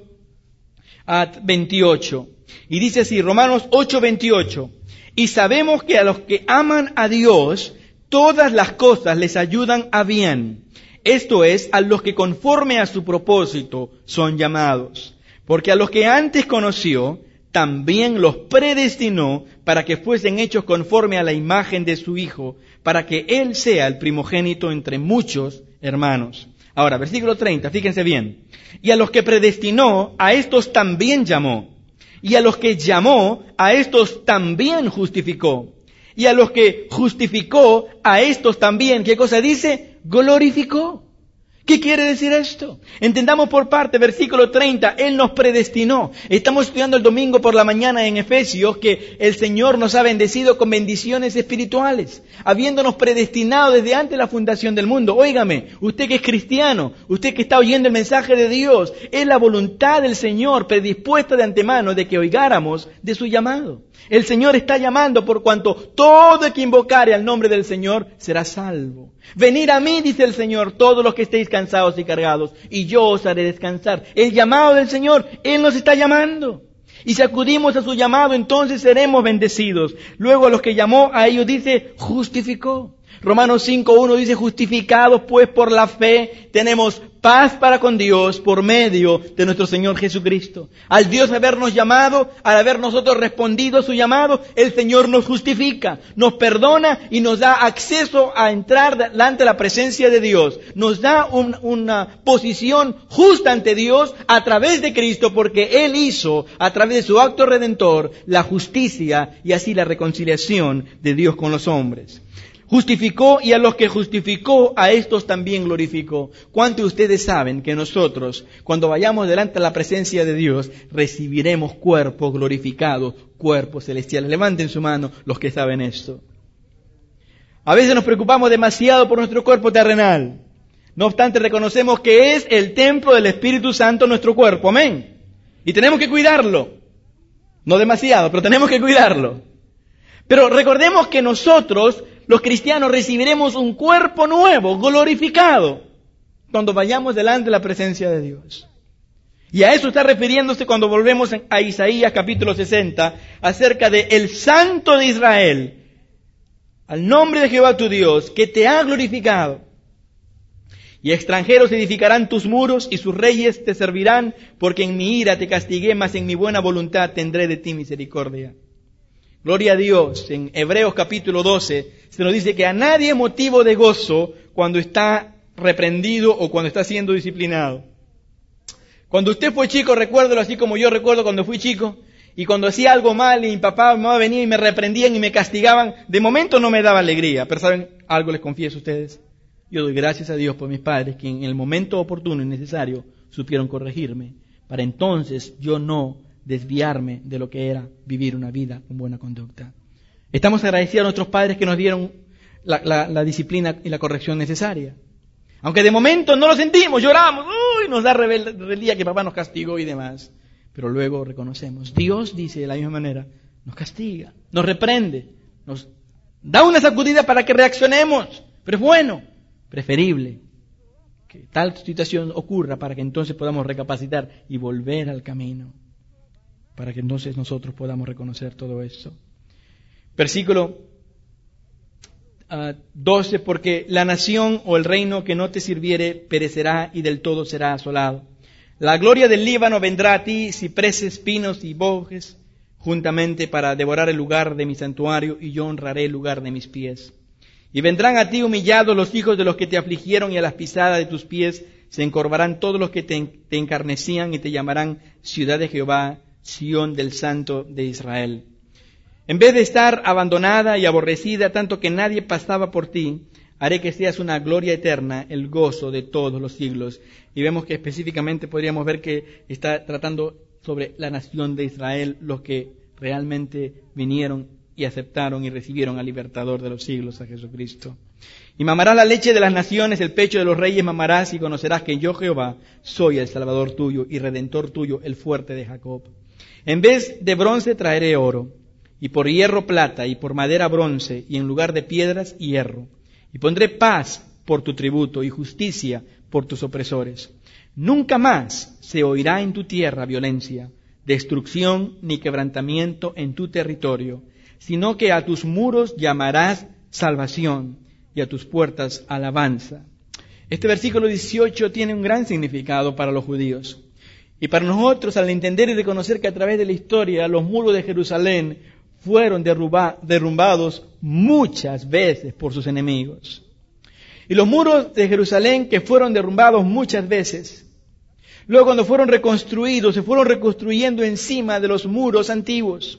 veintiocho. Y dice así, Romanos ocho, veintiocho. Y sabemos que a los que aman a Dios, todas las cosas les ayudan a bien. Esto es, a los que conforme a su propósito son llamados. Porque a los que antes conoció, también los predestinó para que fuesen hechos conforme a la imagen de su Hijo, para que Él sea el primogénito entre muchos hermanos. Ahora, versículo treinta, fíjense bien. Y a los que predestinó, a estos también llamó. Y a los que llamó, a estos también justificó. Y a los que justificó, a estos también, ¿qué cosa dice? Glorificó. ¿Qué quiere decir esto? Entendamos por parte, versículo treinta, Él nos predestinó. Estamos estudiando el domingo por la mañana en Efesios que el Señor nos ha bendecido con bendiciones espirituales, habiéndonos predestinado desde antes de la fundación del mundo. Óigame, usted que es cristiano, usted que está oyendo el mensaje de Dios, es la voluntad del Señor predispuesta de antemano de que oigáramos de su llamado. El Señor está llamando por cuanto todo el que invocare al nombre del Señor será salvo. Venid a mí, dice el Señor, todos los que estéis cansados y cargados, y yo os haré descansar. El llamado del Señor, Él nos está llamando. Y si acudimos a su llamado, entonces seremos bendecidos. Luego a los que llamó, a ellos dice, justificó. Romanos cinco uno dice, justificados pues por la fe, tenemos paz para con Dios por medio de nuestro Señor Jesucristo. Al Dios habernos llamado, al haber nosotros respondido a su llamado, el Señor nos justifica, nos perdona y nos da acceso a entrar delante de la presencia de Dios. Nos da un, una posición justa ante Dios a través de Cristo, porque Él hizo, a través de su acto redentor, la justicia y así la reconciliación de Dios con los hombres. Justificó, y a los que justificó, a estos también glorificó. ¿Cuántos de ustedes saben que nosotros, cuando vayamos delante de la presencia de Dios, recibiremos cuerpos glorificados, cuerpos celestiales? Levanten su mano los que saben esto. A veces nos preocupamos demasiado por nuestro cuerpo terrenal. No obstante, reconocemos que es el templo del Espíritu Santo nuestro cuerpo. Amén. Y tenemos que cuidarlo. No demasiado, pero tenemos que cuidarlo. Pero recordemos que nosotros, los cristianos, recibiremos un cuerpo nuevo, glorificado, cuando vayamos delante de la presencia de Dios. Y a eso está refiriéndose cuando volvemos a Isaías capítulo sesenta, acerca de el Santo de Israel, al nombre de Jehová tu Dios, que te ha glorificado. Y extranjeros edificarán tus muros, y sus reyes te servirán, porque en mi ira te castigué, mas en mi buena voluntad tendré de ti misericordia. Gloria a Dios. En Hebreos capítulo doce se nos dice que a nadie es motivo de gozo cuando está reprendido o cuando está siendo disciplinado. Cuando usted fue chico, recuérdelo así como yo recuerdo cuando fui chico, y cuando hacía algo mal y mi papá o mi mamá venían y me reprendían y me castigaban, de momento no me daba alegría. Pero ¿saben algo? Les confieso a ustedes. Yo doy gracias a Dios por mis padres que en el momento oportuno y necesario supieron corregirme, para entonces yo no desviarme de lo que era vivir una vida con buena conducta. Estamos agradecidos a nuestros padres que nos dieron la, la, la disciplina y la corrección necesaria. Aunque de momento no lo sentimos, lloramos, uy, nos da rebeldía que papá nos castigó y demás. Pero luego reconocemos, Dios dice de la misma manera, nos castiga, nos reprende, nos da una sacudida para que reaccionemos. Pero es bueno, preferible que tal situación ocurra para que entonces podamos recapacitar y volver al camino. Para que entonces nosotros podamos reconocer todo eso. Versículo Uh, doce, porque la nación o el reino que no te sirviere perecerá y del todo será asolado. La gloria del Líbano vendrá a ti, cipreses, pinos y bojes, juntamente para devorar el lugar de mi santuario, y yo honraré el lugar de mis pies. Y vendrán a ti humillados los hijos de los que te afligieron, y a las pisadas de tus pies se encorvarán todos los que te, te encarnecían, y te llamarán ciudad de Jehová, Sión del Santo de Israel. En vez de estar abandonada y aborrecida, tanto que nadie pasaba por ti, haré que seas una gloria eterna, el gozo de todos los siglos. Y vemos que específicamente podríamos ver que está tratando sobre la nación de Israel, los que realmente vinieron y aceptaron y recibieron al libertador de los siglos, a Jesucristo. Y mamarás la leche de las naciones, el pecho de los reyes mamarás, y conocerás que yo, Jehová, soy el Salvador tuyo y Redentor tuyo, el fuerte de Jacob. En vez de bronce traeré oro, y por hierro plata, y por madera bronce, y en lugar de piedras hierro. Y pondré paz por tu tributo, y justicia por tus opresores. Nunca más se oirá en tu tierra violencia, destrucción ni quebrantamiento en tu territorio, sino que a tus muros llamarás salvación, y a tus puertas alabanza. Este versículo dieciocho tiene un gran significado para los judíos. Y para nosotros, al entender y reconocer que a través de la historia los muros de Jerusalén fueron derruba, derrumbados muchas veces por sus enemigos. Y los muros de Jerusalén que fueron derrumbados muchas veces, luego cuando fueron reconstruidos, se fueron reconstruyendo encima de los muros antiguos.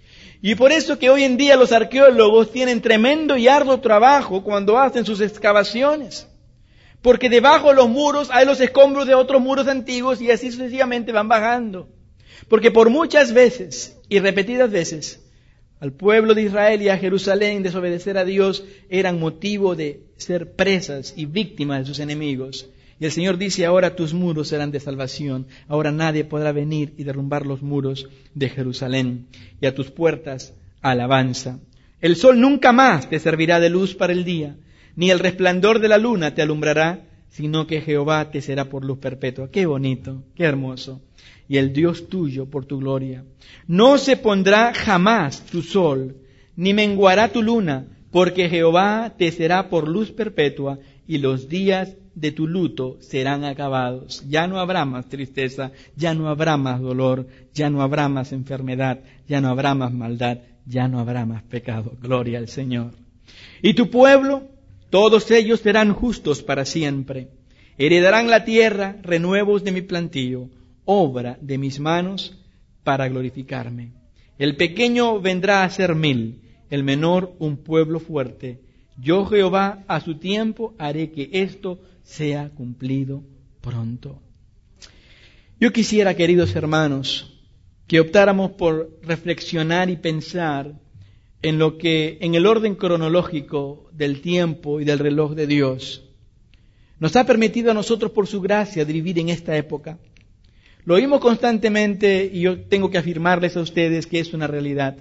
Y por eso que hoy en día los arqueólogos tienen tremendo y arduo trabajo cuando hacen sus excavaciones. Porque debajo de los muros hay los escombros de otros muros antiguos y así sucesivamente van bajando. Porque por muchas veces y repetidas veces, al pueblo de Israel y a Jerusalén desobedecer a Dios eran motivo de ser presas y víctimas de sus enemigos. Y el Señor dice, ahora tus muros serán de salvación. Ahora nadie podrá venir y derrumbar los muros de Jerusalén. Y a tus puertas alabanza. El sol nunca más te servirá de luz para el día, ni el resplandor de la luna te alumbrará, sino que Jehová te será por luz perpetua. Qué bonito, qué hermoso. Y el Dios tuyo por tu gloria. No se pondrá jamás tu sol, ni menguará tu luna, porque Jehová te será por luz perpetua, y los días de tu luto serán acabados. Ya no habrá más tristeza, ya no habrá más dolor, ya no habrá más enfermedad, ya no habrá más maldad, ya no habrá más pecado. Gloria al Señor. Y tu pueblo, todos ellos serán justos para siempre. Heredarán la tierra, renuevos de mi plantío, obra de mis manos para glorificarme. El pequeño vendrá a ser mil, el menor un pueblo fuerte. Yo, Jehová, a su tiempo haré que esto sea cumplido pronto. Yo quisiera, queridos hermanos, que optáramos por reflexionar y pensar en lo que, en el orden cronológico del tiempo y del reloj de Dios, nos ha permitido a nosotros por su gracia vivir en esta época. Lo oímos constantemente y yo tengo que afirmarles a ustedes que es una realidad.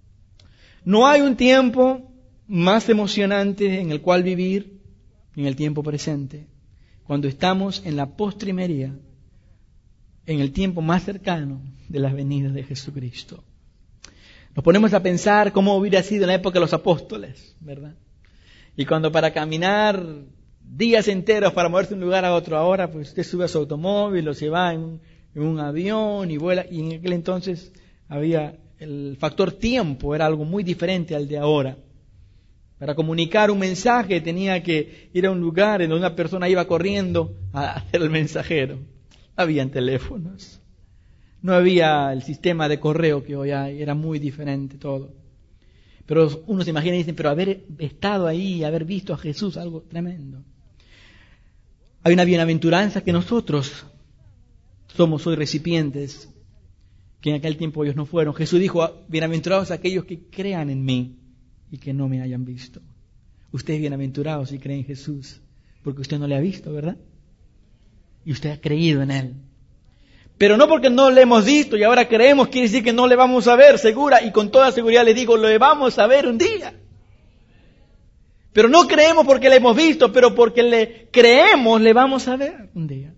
No hay un tiempo más emocionante en el cual vivir en el tiempo presente, cuando estamos en la postrimería, en el tiempo más cercano de la venida de Jesucristo. Nos ponemos a pensar cómo hubiera sido en la época de los apóstoles, ¿verdad? Y cuando para caminar días enteros para moverse de un lugar a otro, ahora pues usted sube a su automóvil o se va en un, en un avión y vuela, y en aquel entonces había el factor tiempo, era algo muy diferente al de ahora. Para comunicar un mensaje tenía que ir a un lugar en donde una persona iba corriendo a hacer el mensajero. No habían teléfonos, no había el sistema de correo que hoy hay, era muy diferente todo. Pero uno se imagina y dice, pero haber estado ahí, haber visto a Jesús, algo tremendo. Hay una bienaventuranza que nosotros somos hoy recipientes, que en aquel tiempo ellos no fueron. Jesús dijo, bienaventurados aquellos que crean en mí y que no me hayan visto. Usted es bienaventurado si cree en Jesús, porque usted no le ha visto, ¿verdad? Y usted ha creído en Él. Pero no porque no le hemos visto y ahora creemos, quiere decir que no le vamos a ver, segura, y con toda seguridad les digo, le vamos a ver un día. Pero no creemos porque le hemos visto, pero porque le creemos, le vamos a ver un día.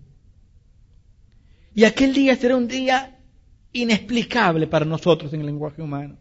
Y aquel día será un día inexplicable para nosotros en el lenguaje humano.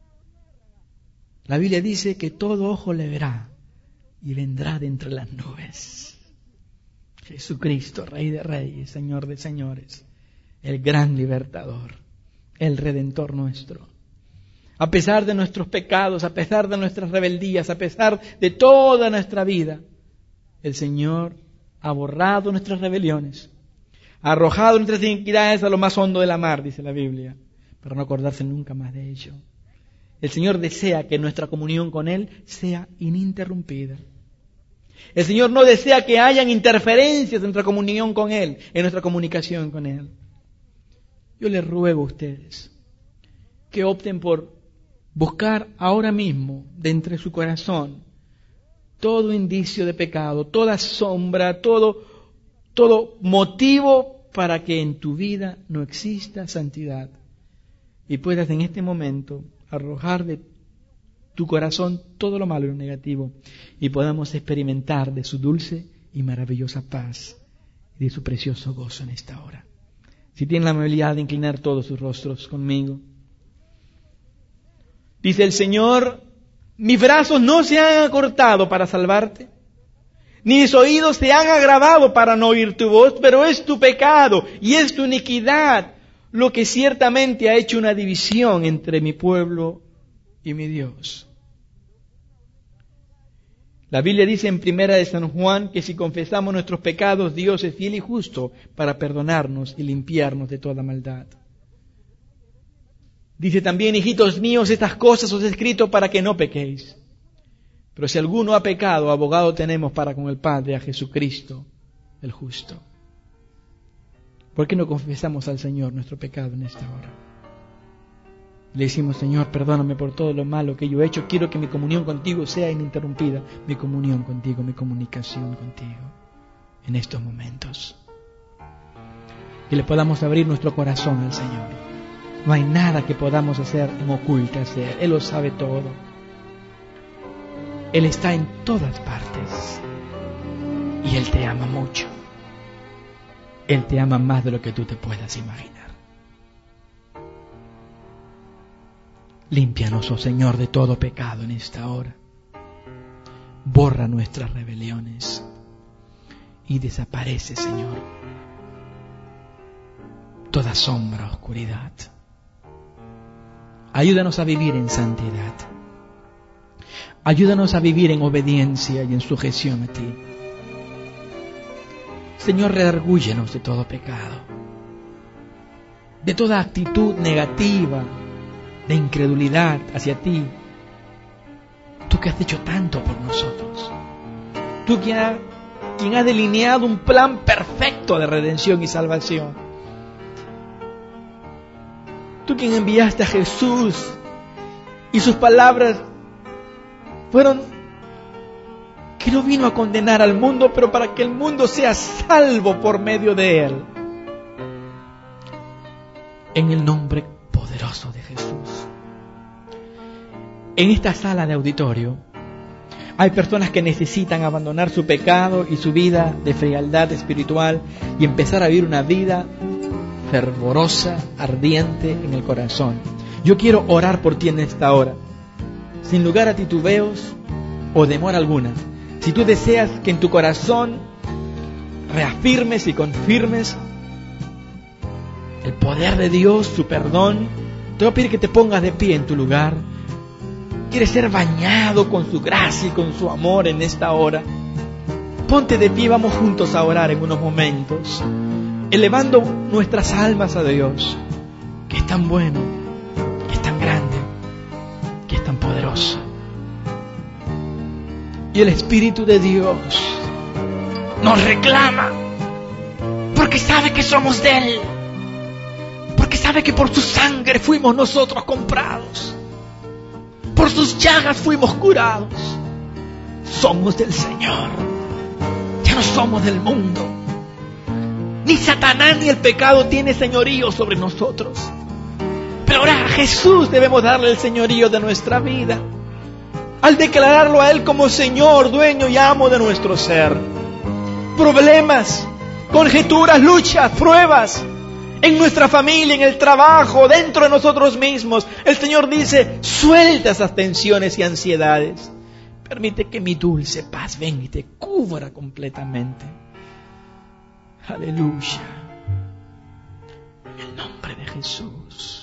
La Biblia dice que todo ojo le verá y vendrá de entre las nubes. Jesucristo, Rey de Reyes, Señor de Señores, el gran libertador, el Redentor nuestro. A pesar de nuestros pecados, a pesar de nuestras rebeldías, a pesar de toda nuestra vida, el Señor ha borrado nuestras rebeliones, ha arrojado nuestras iniquidades a lo más hondo de la mar, dice la Biblia, para no acordarse nunca más de ello. El Señor desea que nuestra comunión con Él sea ininterrumpida. El Señor no desea que hayan interferencias en nuestra comunión con Él, en nuestra comunicación con Él. Yo les ruego a ustedes que opten por buscar ahora mismo, de entre su corazón, todo indicio de pecado, toda sombra, todo, todo motivo para que en tu vida no exista santidad. Y puedas en este momento arrojar de tu corazón todo lo malo y lo negativo y podamos experimentar de su dulce y maravillosa paz y de su precioso gozo en esta hora. Si tienen la amabilidad de inclinar todos sus rostros conmigo. Dice el Señor, mis brazos no se han acortado para salvarte, ni mis oídos se han agravado para no oír tu voz, pero es tu pecado y es tu iniquidad lo que ciertamente ha hecho una división entre mi pueblo y mi Dios. La Biblia dice en Primera de San Juan que si confesamos nuestros pecados, Dios es fiel y justo para perdonarnos y limpiarnos de toda maldad. Dice también, hijitos míos, estas cosas os he escrito para que no pequéis. Pero si alguno ha pecado, abogado tenemos para con el Padre, a Jesucristo, el justo. ¿Por qué no confesamos al Señor nuestro pecado en esta hora? Le decimos, Señor, perdóname por todo lo malo que yo he hecho. Quiero que mi comunión contigo sea ininterrumpida. Mi comunión contigo, mi comunicación contigo en estos momentos. Que le podamos abrir nuestro corazón al Señor. No hay nada que podamos hacer en oculto hacer. Él lo sabe todo. Él está en todas partes. Y Él te ama mucho. Él te ama más de lo que tú te puedas imaginar. Límpianos, oh Señor, de todo pecado en esta hora. Borra nuestras rebeliones y desaparece, Señor, toda sombra, oscuridad. Ayúdanos a vivir en santidad. Ayúdanos a vivir en obediencia y en sujeción a ti. Señor, redargúyenos de todo pecado, de toda actitud negativa, de incredulidad hacia ti. Tú que has hecho tanto por nosotros. Tú quien ha, quien ha delineado un plan perfecto de redención y salvación. Tú quien enviaste a Jesús y sus palabras fueron que no vino a condenar al mundo, pero para que el mundo sea salvo por medio de Él. En el nombre poderoso de Jesús. En esta sala de auditorio hay personas que necesitan abandonar su pecado y su vida de frialdad espiritual y empezar a vivir una vida fervorosa, ardiente en el corazón. Yo quiero orar por ti en esta hora, sin lugar a titubeos o demora alguna. Si tú deseas que en tu corazón reafirmes y confirmes el poder de Dios, su perdón, te voy a pedir que te pongas de pie en tu lugar. ¿Quieres ser bañado con su gracia y con su amor en esta hora? Ponte de pie, vamos juntos a orar en unos momentos, elevando nuestras almas a Dios, que es tan bueno, que es tan grande, que es tan poderoso. Y el Espíritu de Dios nos reclama, porque sabe que somos de Él, porque sabe que por su sangre fuimos nosotros comprados, por sus llagas fuimos curados. Somos del Señor, ya no somos del mundo. Ni Satanás ni el pecado tiene señorío sobre nosotros, pero ahora a Jesús debemos darle el señorío de nuestra vida, al declararlo a Él como Señor, dueño y amo de nuestro ser. Problemas, conjeturas, luchas, pruebas, en nuestra familia, en el trabajo, dentro de nosotros mismos, el Señor dice: suelta esas tensiones y ansiedades. Permite que mi dulce paz venga y te cubra completamente. Aleluya. En el nombre de Jesús.